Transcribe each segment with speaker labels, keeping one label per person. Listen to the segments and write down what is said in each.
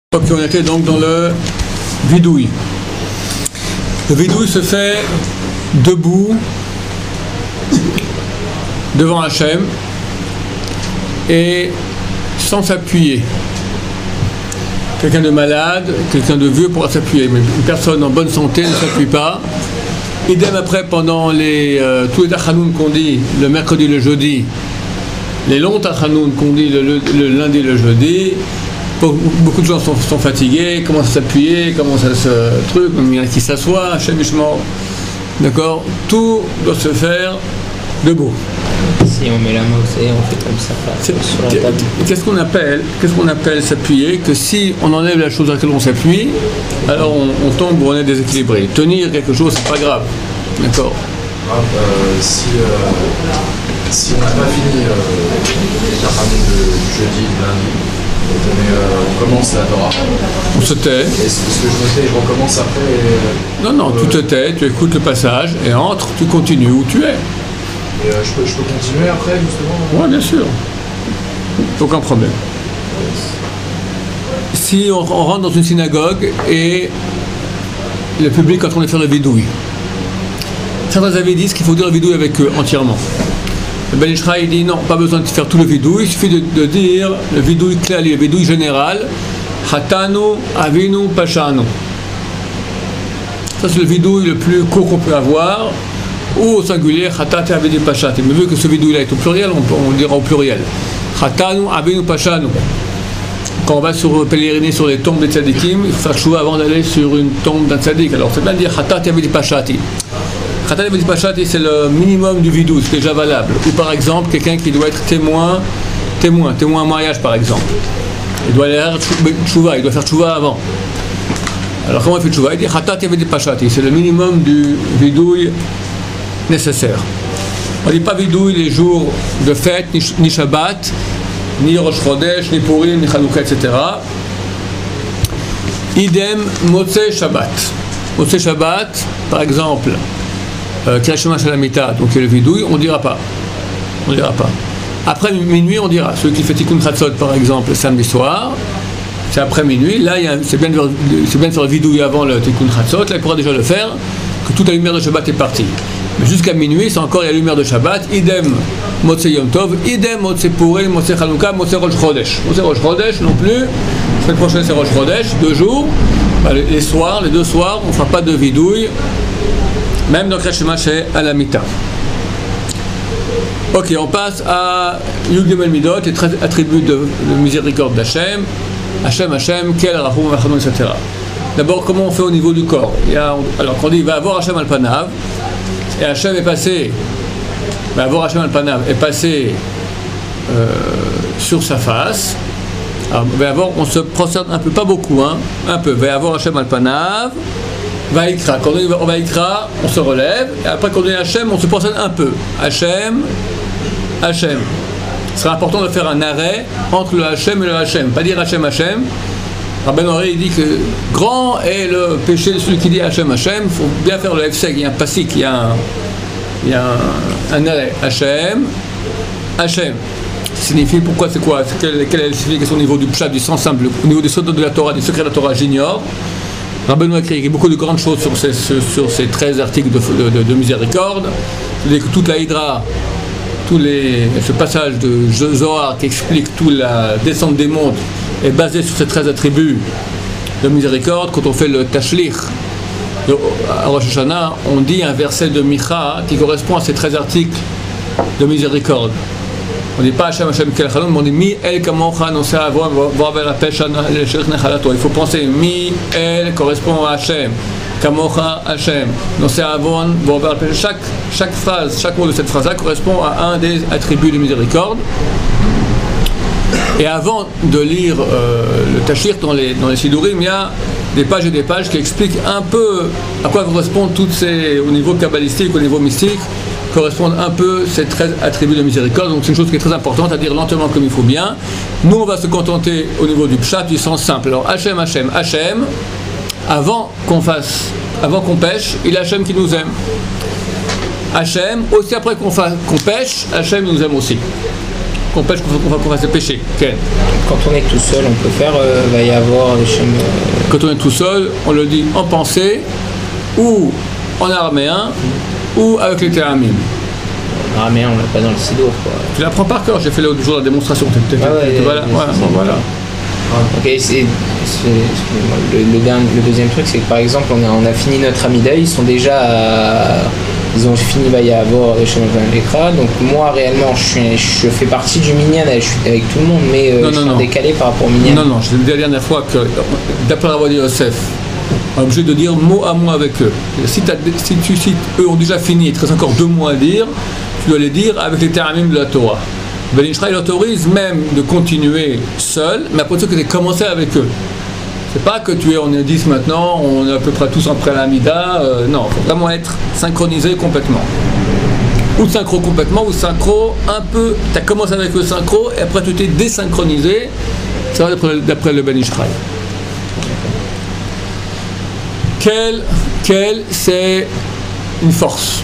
Speaker 1: Ok, on était donc dans le vidouille. Le vidouille se fait debout devant Hachem et sans s'appuyer. Quelqu'un de malade, quelqu'un de vieux pourra s'appuyer, mais une personne en bonne santé ne s'appuie pas. Idem après pendant tous les tachanoun qu'on dit le mercredi et le jeudi, les longs tachanoun qu'on dit le lundi et le jeudi. Beaucoup de gens sont fatigués, commencent à s'appuyer, commencent à se truc, il y en a qui s'assoient, chemichement. D'accord? Tout doit se faire debout.
Speaker 2: Si on met la main aussi, on fait comme ça sur la table.
Speaker 1: Qu'est-ce qu'on appelle s'appuyer? Que si on enlève la chose à laquelle on s'appuie, alors on tombe ou on est déséquilibré. Tenir quelque chose, c'est pas grave. D'accord?
Speaker 3: Si on n'a pas fini les tachanoun du jeudi, du lundi, on commence la Torah.
Speaker 1: On se tait.
Speaker 3: Et ce que je me tais, je recommence après.
Speaker 1: Non, tu te tais, tu écoutes le passage et entre, tu continues où tu es.
Speaker 3: Et je peux continuer après, justement?
Speaker 1: Oui, bien sûr. Aucun problème. Si on rentre dans une synagogue et le public est en train de faire le vidouille, certains avis disent qu'il faut dire le vidouille avec eux entièrement. Le Ben Ish Chai dit non, pas besoin de faire tout le vidouille, il suffit de dire le vidouille klali, le vidouille général, Hatanu, Avinu, Pashanu. Ça c'est le vidouille le plus court qu'on peut avoir, ou au singulier, Hatate, Avinu, Pashati. Mais vu que ce vidouille là est au pluriel, on le dira au pluriel. Hatanu, Avinu, Pashanu. Quand on va pèleriner sur les tombes des tzadikim, il faut faire chouva avant d'aller sur une tombe d'un tzadik. Alors c'est bien de dire Hatate, Avinu, Pashati. Khatat Avinu Pashati, c'est le minimum du vidouille, c'est déjà valable. Ou par exemple, quelqu'un qui doit être témoin à mariage par exemple. Il doit aller faire tchouva, il doit faire tchouva avant. Alors comment il fait tchouva? Il dit Khatat Avinu Pashati, c'est le minimum du vidouille nécessaire. On ne dit pas vidouille les jours de fête, ni Shabbat, ni Rosh Chodesh, ni Purim, ni Chanukah, etc. Idem Motzei Shabbat. Motzei Shabbat, par exemple, Kriyat Shema Shalamita, donc le vidouille, on ne dira pas. Après minuit, on dira. Celui qui fait Tikkun Chatzot, par exemple, le samedi soir, c'est après minuit. Là, c'est bien de faire le vidouille avant le Tikkun Chatzot. Là, il pourra déjà le faire, que toute la lumière de Shabbat est partie. Mais jusqu'à minuit, c'est encore la lumière de Shabbat. Idem Motzei Yom Tov, idem Motzei Purim, Motzei Chanukah, Motzei Rosh Chodesh. Motzei Rosh Chodesh non plus. La semaine prochaine, c'est Rosh Chodesh, 2 jours. Les 2 soirs, on ne fera pas de vidouille. Même dans Kriyat Shema chez Alamita. Ok, on passe à Yud Gimel Midot, les 13 attributs de miséricorde d'Hachem. Hachem, Kel Rahum Vachon, etc. D'abord, comment on fait au niveau du corps? Alors, quand on dit il va avoir Hachem al-Panav, et Hachem est passé, sur sa face. Alors, on se prosterne un peu, pas beaucoup, un peu. Va avoir Hachem al-Panav. Vaïkra. Quand on dit Vaïkra, on se relève, et après quand on dit Hachem, on se prosterne un peu. Hachem. Ce sera important de faire un arrêt entre le Hachem et le Hachem. Pas dire Hachem. Rabbi Henri dit que grand est le péché de celui qui dit Hachem. Il faut bien faire le Hefsek, il y a un pasik, il y a un arrêt. Hachem. Signifie pourquoi, c'est quoi? Quelle est la signification au niveau du pshat, du sens simple, au niveau des sotos de la Torah, des secrets de la Torah, j'ignore. Rabbeinu a écrit beaucoup de grandes choses sur ces 13 articles de miséricorde. C'est-à-dire que toute la Hydra, ce passage de Zohar qui explique toute la descente des mondes est basé sur ces 13 attributs de miséricorde. Quand on fait le Tashlich à Rosh Hashanah, on dit un verset de Micha qui correspond à ces 13 articles de miséricorde. On ne dit pas Hachem Kel Chalom, mais on dit Mi El Kamocha Nosei Avon Vo'aver Pesha L'Sherich Nechalato. Il faut penser Mi El correspond à Hachem, Kamocha Hachem, Nosei Avon Vo'aver Pesha. Chaque phrase, chaque mot de cette phrase-là correspond à un des attributs de miséricorde. Et avant de lire le Tashlich dans les Sidurim, il y a des pages et des pages qui expliquent un peu à quoi correspondent toutes ces, au niveau kabbalistique, au niveau mystique, correspondent un peu ces 13 attributs de miséricorde. Donc c'est une chose qui est très importante à dire lentement comme il faut bien. Nous on va se contenter au niveau du pshat, du sens simple. Alors Hachem, avant qu'on pêche, il est Hachem qui nous aime. Hachem, aussi après qu'on pêche, Hachem nous aime aussi. qu'on pêche, qu'on fasse pécher. Okay.
Speaker 2: Quand on est tout seul, on peut faire, va y avoir des chemins.
Speaker 1: Quand on est tout seul, on le dit en pensée, ou en araméen, ou avec les théramim.
Speaker 2: En araméen, on l'a pas dans le sidour, quoi.
Speaker 1: Tu l'apprends par cœur, j'ai fait l'autre jour la démonstration. Voilà.
Speaker 2: Ok, le deuxième truc, c'est que par exemple, on a fini notre Amida, ils sont déjà ils ont fini Vayahavor et Shemot Vayikra. Donc moi, réellement, je fais partie du minyan, je suis avec tout le monde, mais je suis décalé par rapport au minyan.
Speaker 1: Non, je l'ai dit la dernière fois que, d'après Rabbi Yosef, on est obligé de dire mot à mot avec eux. Si eux ont déjà fini, il te reste encore 2 mots à dire, tu dois les dire avec les théramim de la Torah. Ben Ishraï autorise même de continuer seul, mais après ça que tu as commencé avec eux. C'est pas que on est 10 maintenant, on est à peu près tous en pré-Amida, non, il faut vraiment être synchronisé complètement. Ou synchro complètement, ou synchro un peu, tu as commencé avec le synchro, et après tu t'es désynchronisé, ça va d'après le Ben Ishraï. Quelle c'est une force.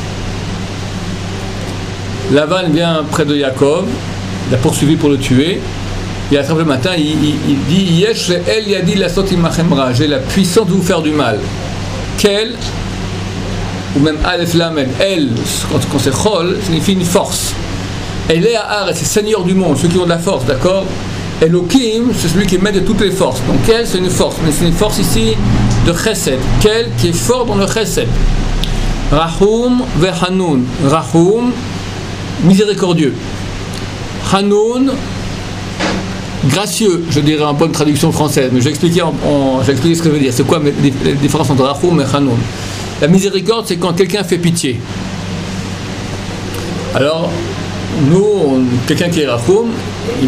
Speaker 1: Lavan vient près de Yaakov, l'a poursuivi pour le tuer. Et à la fin du matin, il dit Yesh el yadi lasot imachem ra, j'ai la puissance de vous faire du mal. Quel, ou même Aleph Lamed, El, quand c'est Chol, signifie une force. Elle est à Ar, c'est Seigneur du monde, ceux qui ont de la force, d'accord. Elohim, c'est celui qui met de toutes les forces. Donc quel, c'est une force, mais c'est une force ici de Chesed. Quel qui est fort dans le Chesed. Rahum ve'Hanoun. Rahum, miséricordieux. Hanoun, gracieux, je dirais en bonne traduction française, mais je vais expliquer ce que ça veut dire. C'est quoi la différence entre Rahum et Hanoun? La miséricorde, c'est quand quelqu'un fait pitié. Alors, nous, quelqu'un qui est Rahum, il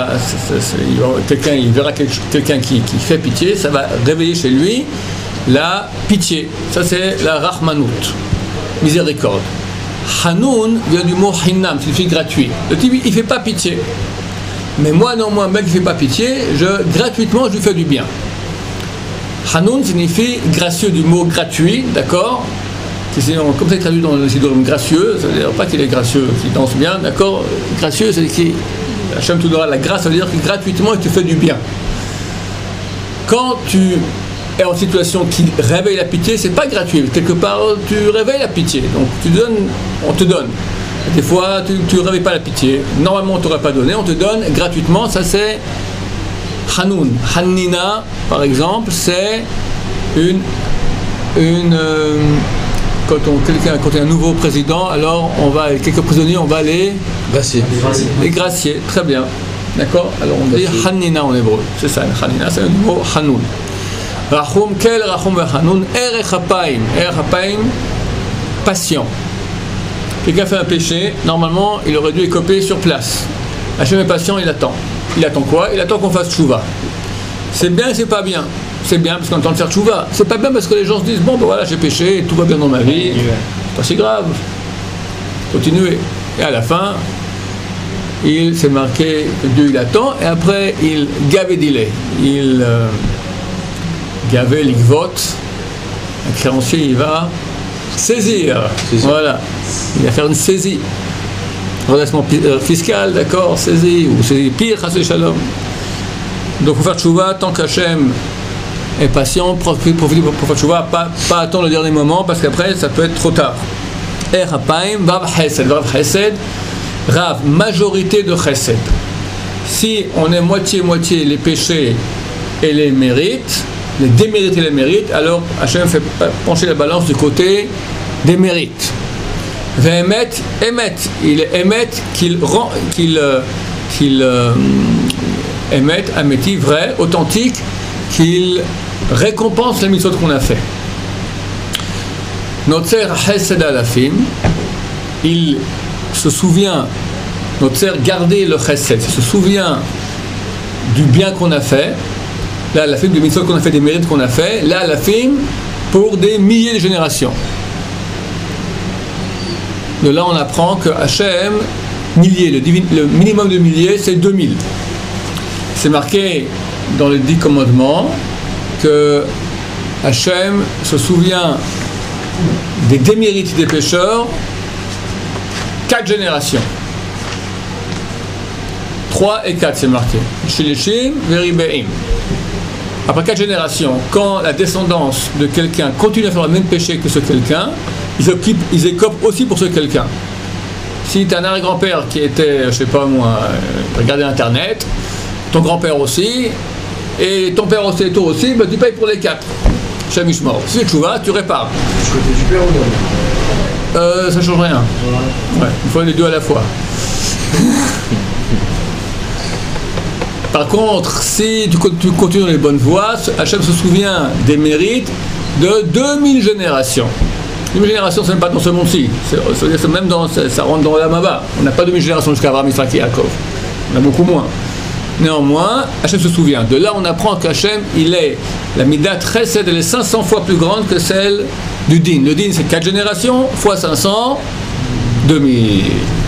Speaker 1: verra quelqu'un qui fait pitié, ça va réveiller chez lui la pitié. Ça, c'est la Rahmanout, miséricorde. Hanoun vient du mot Hinnam, signifie gratuit. Le type, il ne fait pas pitié. Mais moi, non, moi, un mec qui ne fait pas pitié, gratuitement, je lui fais du bien. Hanoun signifie gracieux du mot gratuit, d'accord? Comme ça, il traduit dans le Sidorim gracieux, ça veut dire pas qu'il est gracieux, qu'il danse bien, d'accord? Gracieux, c'est qu'il Hachem te donnera la grâce, ça veut dire que gratuitement, il te fait du bien. Quand tu es en situation qui réveille la pitié, c'est pas gratuit. Quelque part, tu réveilles la pitié. Donc, on te donne. Des fois, tu ne réveilles pas la pitié. Normalement, on ne t'aurait pas donné, on te donne gratuitement. Ça, c'est Hanoun. Hannina, par exemple, c'est quand il y a un nouveau président, alors quelques prisonniers, on va les gracier. Très bien. D'accord? Alors, on dit Hannina en hébreu. C'est ça, Hannina, c'est le mot Hanoun. Rahum, quel Rahum ve Hanoun, Erech Hapaim. Erech Hapaim, patient. Quelqu'un fait un péché, normalement, il aurait dû écoper sur place. Hachem est patient, il attend. Il attend quoi? Il attend qu'on fasse tchouva. C'est bien et c'est pas bien. C'est bien parce qu'on entend faire tchouva. C'est pas bien parce que les gens se disent bon, ben voilà, j'ai péché, tout va bien dans ma vie. C'est pas si grave. Continuez. Et à la fin, il s'est marqué que Dieu il attend, et après, il gave dile. Il gavé l'ikvot, un créancier il va saisir. Voilà, il va faire une saisie, redressement fiscal, d'accord, saisie, ou c'est pire, chassé shalom. Donc pour faire tchouva, tant qu'Hachem est patient, profitez pour faire tchouva, pas attendre le dernier moment, parce qu'après ça peut être trop tard. Hapaim, Vav Chesed, Rav, majorité de Chesed. Si on est moitié-moitié les péchés et les mérites, les démérites et les mérites, alors Hachem fait pencher la balance du côté des mérites. Ve'emet, il est émet qu'il émet, améti, vrai, authentique, qu'il récompense les mitzvot qu'on a fait. Notzer Chesed Alafim, il se souvient, Notzer garder le Chesed, il se souvient du bien qu'on a fait. Là, la film des mitzvot qu'on a fait, des mérites qu'on a fait. Là, la film pour des milliers de générations. De là, on apprend que Hachem, milliers, le minimum de milliers, c'est 2000. C'est marqué dans les 10 commandements que Hachem se souvient des démérites des pécheurs 4 générations. 3 et 4, c'est marqué. Shilishim, Veribeim. Après 4 générations, quand la descendance de quelqu'un continue à faire le même péché que ce quelqu'un, ils écopent aussi pour ce quelqu'un. Si tu as un arrière-grand-père qui était, je sais pas moi, regardait Internet, ton grand-père aussi, et ton père aussi et toi aussi, ben, tu payes pour les 4. Shamishmor. Si tu vas, tu répares.
Speaker 3: Du côté du père ou non?
Speaker 1: Ça change rien. Ouais, il faut les deux à la fois. Par contre, si tu continues dans les bonnes voies, Hachem se souvient des mérites de 2000 générations. 2000 générations, c'est même pas dans ce monde-ci. C'est même ça rentre dans l'Amava. On n'a pas 2000 générations jusqu'à Abraham, Yitzhak et Yaakov. On a beaucoup moins. Néanmoins, Hachem se souvient. De là, on apprend qu'Hachem, la Midat Chesed, elle est 500 fois plus grande que celle du Din. Le Din, c'est 4 générations, fois 500, 2000.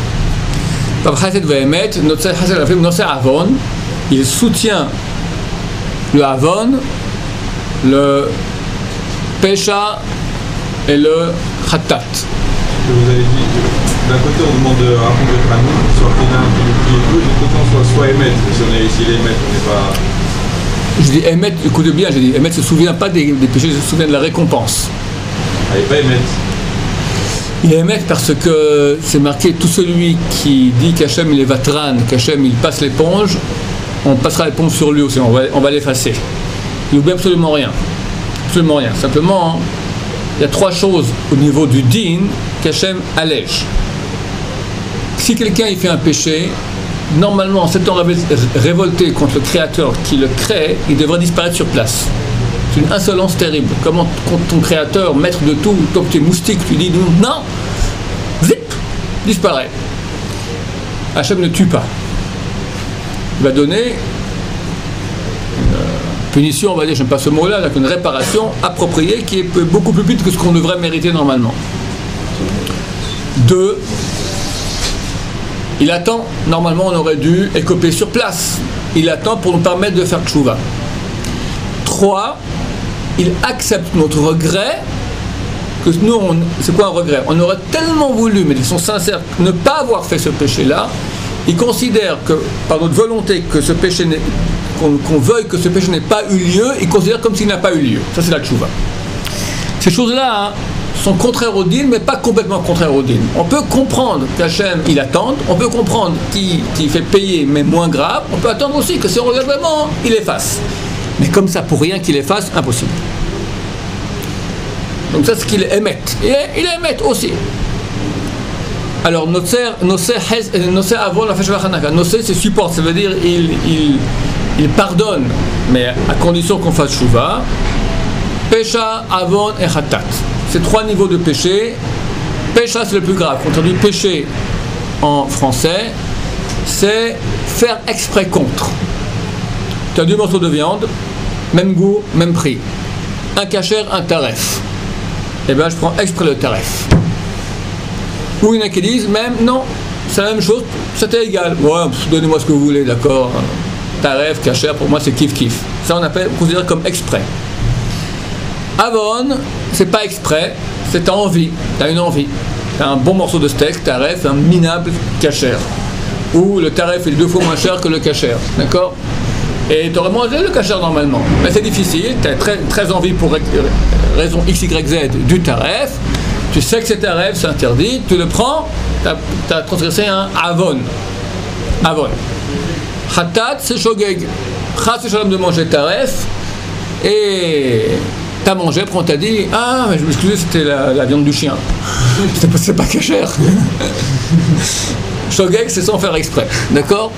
Speaker 1: Il soutient le Havon, le Pesha et le Khatat.
Speaker 4: Vous avez dit, d'un côté on demande de raconter le Khanou, soit Kénan, qui est deux, de l'autre côté on soit Emet, si on est ici les Emet, on n'est pas...
Speaker 1: Je dis Emet, écoutez bien, j'ai dit Emet ne se souvient pas des péchés, il se souvient de la récompense.
Speaker 4: Ah, il n'est pas Emet.
Speaker 1: Il est Emet parce que c'est marqué, tout celui qui dit qu'Hachem il est Vatran, qu'Hachem il passe l'éponge, on passera l'éponge sur lui aussi, on va l'effacer. Il n'oublie absolument rien. Absolument rien. Simplement, il y a 3 choses au niveau du din qu'Hachem allège. Si quelqu'un il fait un péché, normalement en s'étant révolté contre le Créateur qui le crée, il devrait disparaître sur place. C'est une insolence terrible. Comment contre ton Créateur, maître de tout, toi que tu es moustique, tu dis non, zip, disparaît. Hachem ne tue pas. Il va donner une punition, on va dire, j'aime pas ce mot-là, une réparation appropriée qui est beaucoup plus vite que ce qu'on devrait mériter normalement. 2, il attend, normalement on aurait dû écoper sur place. Il attend pour nous permettre de faire tchouva. 3, il accepte notre regret, que nous, c'est quoi un regret? On aurait tellement voulu, mais ils sont sincères, ne pas avoir fait ce péché-là. Il considère que, par notre volonté, que ce péché qu'on veuille que ce péché n'ait pas eu lieu, il considère comme s'il n'a pas eu lieu. Ça, c'est la tchouva. Ces choses-là sont contraires au din, mais pas complètement contraires au din. On peut comprendre qu'Hachem, il attend, on peut comprendre qu'il fait payer, mais moins grave. On peut attendre aussi que si on regarde vraiment, il efface. Mais comme ça, pour rien qu'il efface, impossible. Donc ça, c'est qu'il émette. Et il émette aussi. Alors, Nosé avant la Feshvachanaka. Nosé, c'est support, ça veut dire il pardonne, mais à condition qu'on fasse Shuvah. Pesha, Avon et Khatat. C'est 3 niveaux de péché. Pesha, c'est le plus grave. Quand on dit péché en français, c'est faire exprès contre. Tu as 2 morceaux de viande, même goût, même prix. Un kasher, un taref. Eh bien, je prends exprès le taref. Ou il y en a qui disent même non, c'est la même chose, c'était égal. Ouais, donnez-moi ce que vous voulez, d'accord. Taref, kasher, pour moi c'est kiff-kiff. Ça on considère comme exprès. Avon, c'est pas exprès, c'est t'as envie, t'as une envie. T'as un bon morceau de steak, taref, un minable kasher. Ou le taref est 2 fois moins cher que le kasher, d'accord? Et tu aurais mangé le kasher normalement. Mais c'est difficile, tu as très envie pour raison X, Y, Z du taref. Tu sais que c'est taref, c'est interdit, tu le prends, tu as transgressé un avon. Avon. Khatat, c'est shogeg. Khat, c'est shalom de manger taref. Et tu as mangé, après on t'a dit ah, mais je m'excusais, c'était la viande du chien. c'est pas kasher. Shogeg, c'est sans faire exprès. D'accord?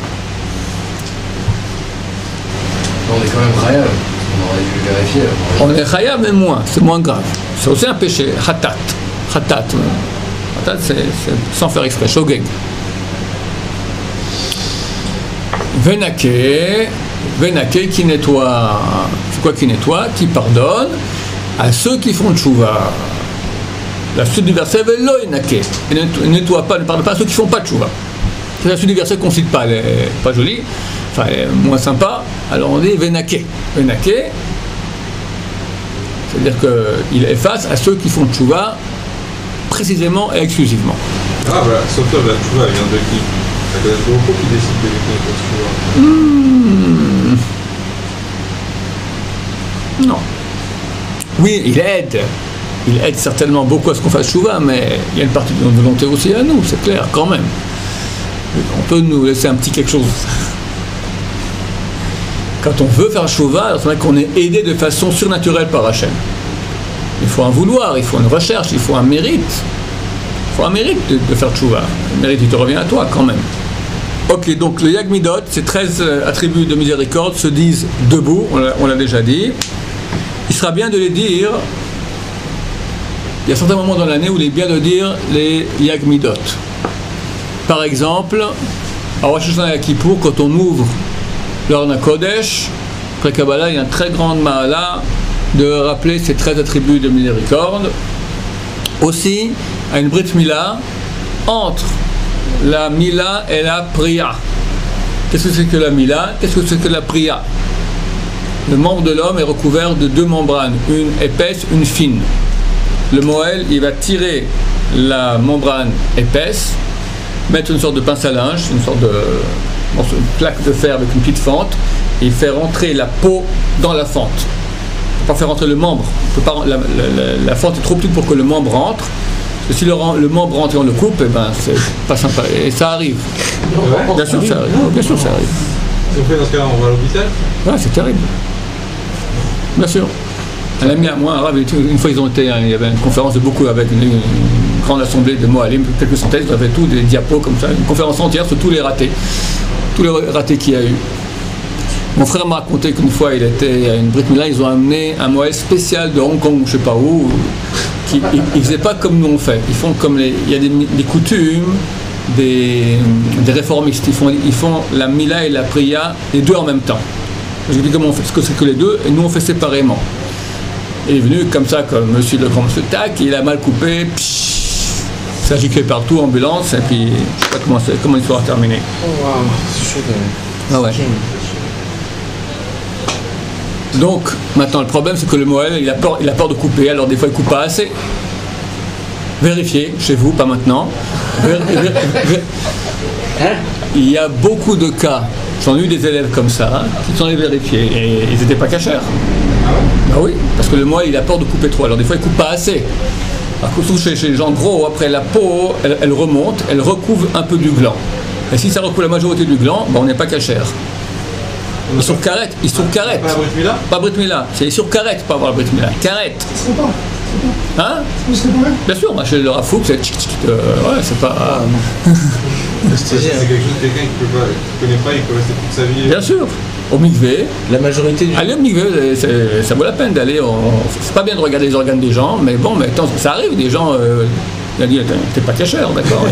Speaker 3: On est quand même khayab, on aurait dû vérifier.
Speaker 1: On est khayab, mais moins, c'est moins grave. C'est aussi un péché, khatat. Khatat, c'est sans faire exprès, shogeg. Venake qui nettoie. C'est quoi qui nettoie? Qui pardonne à ceux qui font tchouva. La suite du verset, velo enake. Il ne nettoie pas, ne parle pas à ceux qui ne font pas tchouva. C'est la suite du verset qu'on ne cite pas, elle n'est pas jolie, enfin elle est moins sympa. Alors on dit venake. Venake, c'est-à-dire qu'il efface à ceux qui font tchouva précisément et exclusivement.
Speaker 4: Ah voilà, sauf la tchouva vient de qui? C'est le Baruch qui décide de l'équipe pour
Speaker 1: Non. Oui, il aide. Il aide certainement beaucoup à ce qu'on fasse chouva, mais il y a une partie de notre volonté aussi à nous, c'est clair, quand même. On peut nous laisser un petit quelque chose. Quand on veut faire chouva, c'est vrai qu'on est aidé de façon surnaturelle par Hachem. Il faut un vouloir, il faut une recherche, il faut un mérite. Il faut un mérite de faire chouva. Le mérite, il te revient à toi, quand même. Ok, donc le Yag Midot, ces 13 attributs de miséricorde se disent debout, on l'a déjà dit. Il sera bien de les dire. Il y a certains moments dans l'année où il est bien de dire les Yag Midot. Par exemple, à Rosh Hashanah et à Kippour, quand on ouvre l'Orna Kodesh, après Kabbalah, il y a une très grande mahala de rappeler ces 13 attributs de miséricorde. Aussi, à une Brit Mila, entre la Mila et la Priya. Qu'est-ce que c'est que la Mila? Qu'est-ce que c'est que la Priya? Le membre de l'homme est recouvert de 2 membranes, une épaisse, une fine. Le Moël, il va tirer la membrane épaisse, mettre une sorte de pince à linge, une sorte de plaque de fer avec une petite fente, et faire rentrer la peau dans la fente. Il ne peut pas faire rentrer le membre. La fente est trop petite pour que le membre rentre. Parce que si le membre rentre et on le coupe, eh ben, c'est pas sympa. Et ça arrive.
Speaker 4: Ouais.
Speaker 1: Bien sûr, ça arrive. Bien sûr, ça arrive.
Speaker 4: Si on fait dans ce cas-là, on va à l'hôpital?
Speaker 1: Ouais, c'est terrible. Bien sûr. Un ami à moi, arabe, une fois il y avait une conférence de beaucoup avec une grande assemblée de Moalim, quelques centaines, ils avaient tous des diapos comme ça, une conférence entière sur tous les ratés qu'il y a eu. Mon frère m'a raconté qu'une fois il était à une Brit Mila, ils ont amené un Moël spécial de Hong Kong ou je sais pas où, ils ne faisaient pas comme nous on fait, ils font comme il y a des coutumes, des réformistes, ils font la Mila et la Priya, les deux en même temps. J'ai dit comment on fait, ce que c'est que les deux, et nous on fait séparément. Il est venu comme ça, comme monsieur le grand monsieur, tac, il a mal coupé, ça giclait partout, ambulance, et puis je sais pas comment l'histoire a terminé.
Speaker 2: Oh waouh, c'est chaud
Speaker 1: Ah ouais. Donc, maintenant le problème c'est que le Moël, il a peur de couper, alors des fois il coupe pas assez. Vérifiez, chez vous, pas maintenant. Il y a beaucoup de cas, j'en ai eu des élèves comme ça, qui sont allés vérifier, et ils n'étaient pas cachers. Ah oui, parce que le Moël il a peur de couper trop, alors des fois il coupe pas assez. Alors chez les gens gros, après la peau, elle remonte, elle recouvre un peu du gland. Et si ça recouvre la majorité du gland, ben, on n'est pas cachère. Ils sont carrettes,
Speaker 4: Pas Brit Mila?
Speaker 1: Pas Brit Mila, c'est sur carrette, pas avoir la Brit Mila. Carrette. Hein? Bien sûr, chez le Rafouk, c'est ouais, c'est pas.
Speaker 4: C'est quelque chose, quelqu'un qui ne connaît pas, il peut rester toute sa vie.
Speaker 1: Bien sûr. Au mikvé.
Speaker 2: La majorité du...
Speaker 1: Aller au mikvé, ça vaut la peine d'aller. C'est pas bien de regarder les organes des gens, mais bon, mais attends, ça arrive, des gens. Il a dit, t'es pas cachère, d'accord.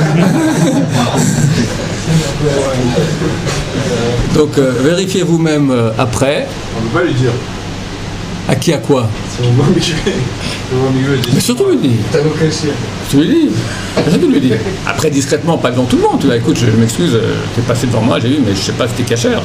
Speaker 1: Donc vérifiez vous-même après.
Speaker 4: On ne peut pas lui dire.
Speaker 1: À qui, à quoi?
Speaker 4: Si on voit un milieu,
Speaker 1: mais surtout lui dis.
Speaker 3: T'as nos cachets.
Speaker 1: Tu lui dis. Surtout lui dis. Après discrètement, pas devant tout le monde. Tu vas, écoute, je m'excuse, t'es passé devant moi, j'ai vu, mais je sais pas si t'es cachère.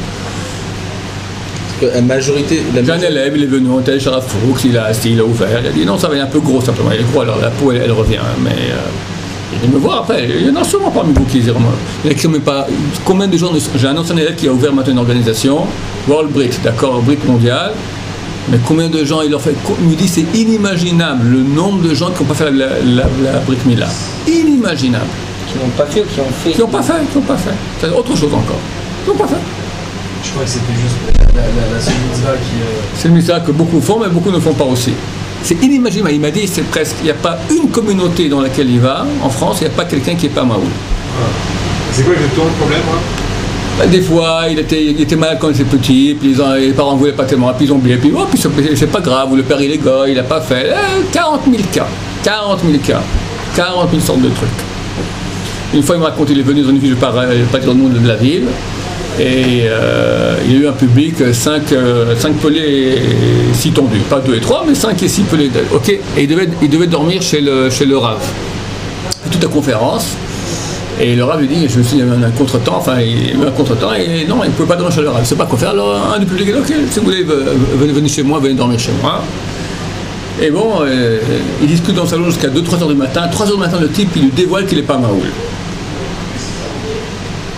Speaker 2: La majorité...
Speaker 1: J'ai un élève, il est venu, on était chez Rafouk, il a assis, il a ouvert, il a dit non, ça va, il est un peu gros simplement, il est gros, alors la peau elle revient, mais il vient me voir après, il y en a sûrement parmi vous qui diront, il écrit même pas, combien de gens, j'ai un ancien élève qui a ouvert maintenant une organisation, World Brit, d'accord, Brit mondial, mais combien de gens il leur fait, il me dit c'est inimaginable le nombre de gens qui n'ont pas fait la Brit Mila, inimaginable.
Speaker 2: Qui n'ont pas fait ou qui ont fait?
Speaker 1: Qui n'ont pas fait, c'est autre chose encore, qui n'ont pas fait.
Speaker 3: Je crois que c'était juste la seule mitzvah qui...
Speaker 1: C'est une mitzvah que beaucoup font, mais beaucoup ne font pas aussi. C'est inimaginable. Il m'a dit, c'est presque, il n'y a pas une communauté dans laquelle il va, en France, il n'y a pas quelqu'un qui n'est pas Maoul.
Speaker 4: C'est quoi exactement le problème, hein?
Speaker 1: Des fois, il était malade quand il était petit, puis les parents ne voulaient pas tellement, puis ils ont oublié, puis oh, puis c'est pas grave, ou le père il est gars, il n'a pas fait. 40 000 cas. 40 000 sortes de trucs. Une fois, il m'a raconté, il est venu dans une ville, je ne vais pas dire le nom de la ville, et il y a eu un public, 5 pelés et 6 tondus, pas 2 et 3, mais 5 et 6 pelés. Ok, et il devait dormir chez le Rav. Toute la conférence, et le Rav lui dit, je me suis dit, il y a eu un contretemps, et non, il ne pouvait pas dormir chez le Rav, il ne sait pas quoi faire, alors un du public dit, ok, si vous voulez, venez chez moi, venez dormir chez moi. Et bon, il discute dans le salon jusqu'à 2-3 heures du matin, 3 heures du matin, le type, il lui dévoile qu'il n'est pas Maoul.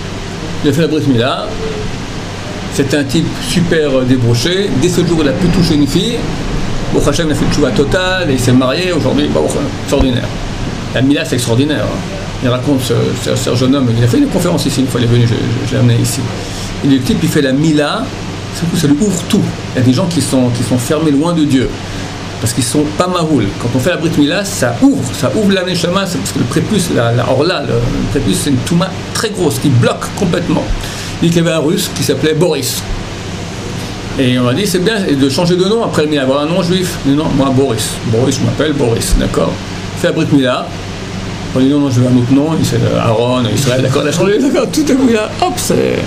Speaker 1: il a fait la Brit Mila. C'est un type super débauché. Dès ce jour, il a pu toucher une fille. Bon, Hachem a fait le tchouva total et il s'est marié. Aujourd'hui, bon, extraordinaire. La Mila, c'est extraordinaire. Il raconte ce jeune homme. Il a fait une conférence ici une fois. Il est venu, je l'ai amené ici. Et le type, il fait la Mila. Ça lui ouvre tout. Il y a des gens qui sont fermés loin de Dieu. Parce qu'ils sont pas maroul. Quand on fait la Brit Mila, ça ouvre la neshama, parce que le prépuce, la orla, le prépuce, c'est une touma très grosse qui bloque complètement. Il y avait un russe qui s'appelait Boris. Et on m'a dit, c'est bien de changer de nom après le Mila, avoir un nom juif. Mais non, moi Boris. Boris, je m'appelle Boris, d'accord. Fait la Brit Mila. On dit non, je veux un autre nom. Il s'est Aaron, Israël, d'accord, il a changé, d'accord, tout à coup là, hop, c'est.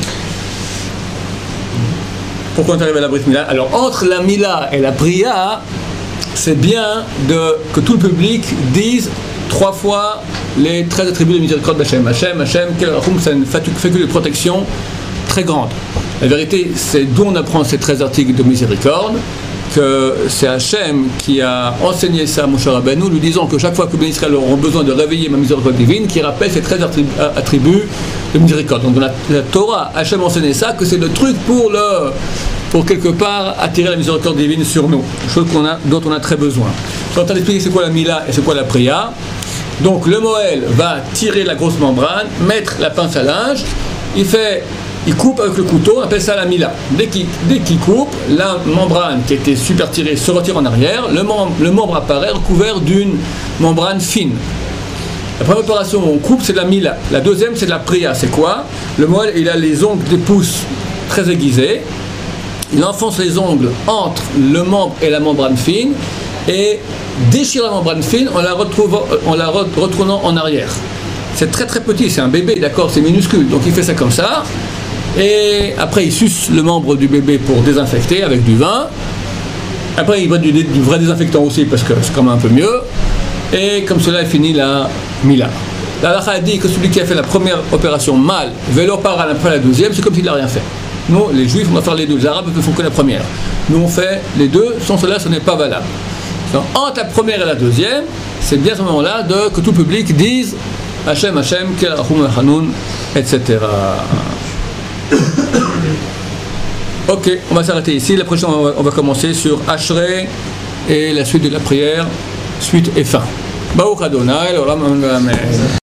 Speaker 1: Pourquoi on est arrivé à la Brit Mila? Alors, entre la Mila et la Priya, c'est bien que tout le public dise 3 fois les 13 attributs de miséricorde d'Hachem. Hachem, Kel Rachum, c'est une faculté de protection très grande. La vérité, c'est d'où on apprend ces 13 articles de miséricorde, que c'est Hachem qui a enseigné ça à Moshe Rabbeinu, lui disant que chaque fois que les Israël auront besoin de réveiller ma miséricorde divine, qu'il rappelle ces 13 attributs de miséricorde. Donc dans la Torah, Hachem enseignait ça, que c'est le truc pour quelque part attirer la miséricorde divine sur nous, chose dont on a très besoin. Je suis en train d'expliquer c'est quoi la Mila et c'est quoi la Priya. Donc le Moël va tirer la grosse membrane, mettre la pince à linge, il coupe avec le couteau, on appelle ça la Mila. Dès qu'il coupe, la membrane qui était super tirée se retire en arrière, le membre apparaît recouvert d'une membrane fine. La première opération où on coupe, c'est la Mila. La deuxième, c'est la Priya. C'est quoi? Le Moël, il a les ongles des pouces très aiguisés. Il enfonce les ongles entre le membre et la membrane fine et déchire la membrane fine en la retournant en arrière. C'est très très petit, c'est un bébé, d'accord, c'est minuscule. Donc il fait ça comme ça. Et après il suce le membre du bébé pour désinfecter avec du vin. Après il va du vrai désinfectant aussi parce que c'est quand même un peu mieux. Et comme cela, il finit la Mila. La halakha a dit que celui qui a fait la première opération mal, vélo par après la deuxième, c'est comme s'il n'a rien fait. Nous, les juifs, on doit faire les deux. Les arabes ne font que la première. Nous, on fait les deux. Sans cela, ce n'est pas valable. Donc, entre la première et la deuxième, c'est bien à ce moment-là que tout le public dise Hachem, Hachem, Kel Rachum Hanoun, etc. Ok, on va s'arrêter ici. La prochaine, on va commencer sur Ashrei et la suite de la prière, suite et fin. Baruch Adonai, l'olam amen.